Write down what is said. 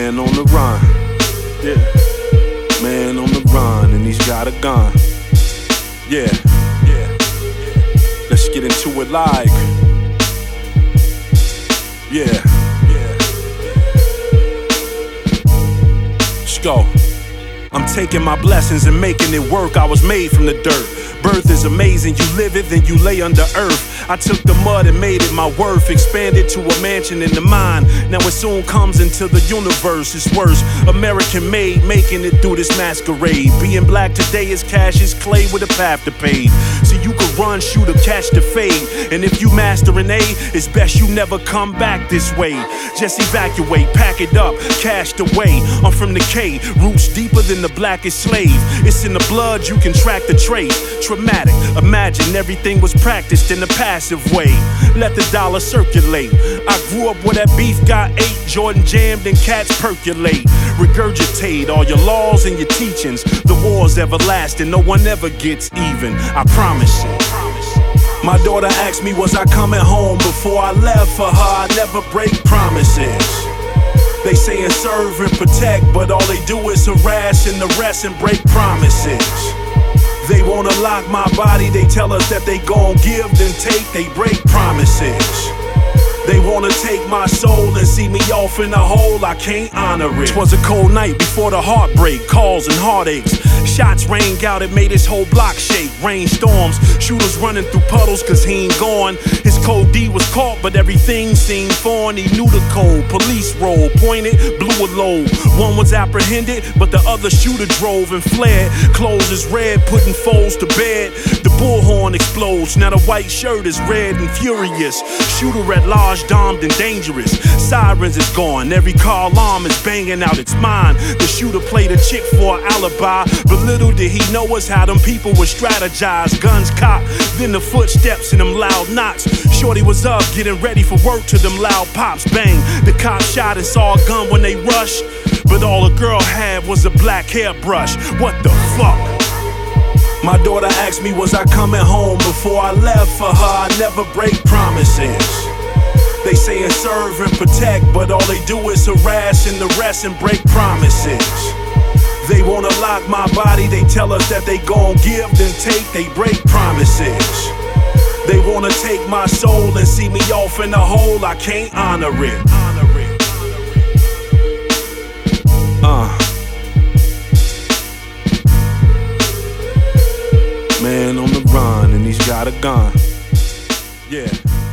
Man on the run, yeah. Man on the run and he's got a gun. Yeah, yeah. Let's get into it like. Yeah, yeah. Let's go. I'm taking my blessings and making it work. I was made from the dirt. Birth is amazing, you live it, then you lay under earth. I took the mud and made it my worth. Expanded to a mansion in the mind. Now it soon comes into the universe. It's worse, American made, making it through this masquerade. Being black today is cash is clay with a path to pave. So you could run, shoot, or catch the fade. And if you master an A, it's best you never come back this way. Just evacuate, pack it up, cashed away. I'm from the K, roots deeper than the blackest slave. It's in the blood, you can track the trace. Traumatic, imagine everything was practiced in a passive way. Let the dollar circulate. I grew up where that beef got ate, Jordan jammed and cats percolate. Regurgitate all your laws and your teachings. The war's everlasting, no one ever gets even, I promise you. My daughter asked me, was I coming home? Before I left for her, I never break promises. They saying serve and protect, but all they do is harass and arrest and break promises. They wanna lock my body, they tell us that they gon' give, then take, they break promises. They wanna take my soul and see me off in a hole, I can't honor it. 'Twas a cold night before the heartbreak, calls and heartaches. Shots rang out, it made his whole block shake. Rainstorms, shooters running through puddles cause he ain't gone. His code D was caught, but everything seemed foreign. He knew the code, police roll, pointed, blew a load. One was apprehended, but the other shooter drove and fled. Clothes is red, putting foes to bed. The bullhorn explodes, now the white shirt is red and furious. Shooter at large, domed and dangerous. Sirens is gone, every car alarm is banging out, it's mine. The shooter played a chick for an alibi, but little did he know us how them people would strategize. Guns cocked, then the footsteps and them loud knocks. Shorty was up, getting ready for work to them loud pops. Bang, the cop shot and saw a gun when they rushed, but all the girl had was a black hairbrush. What the fuck? My daughter asked me, was I coming home? Before I left for her, I never break promises. They saying serve and protect, but all they do is harass and arrest and break promises. They wanna lock my body, they tell us that they gon' give, then take, they break promises. They wanna take my soul and see me off in a hole, I can't honor it. Man on the run and he's got a gun. Yeah.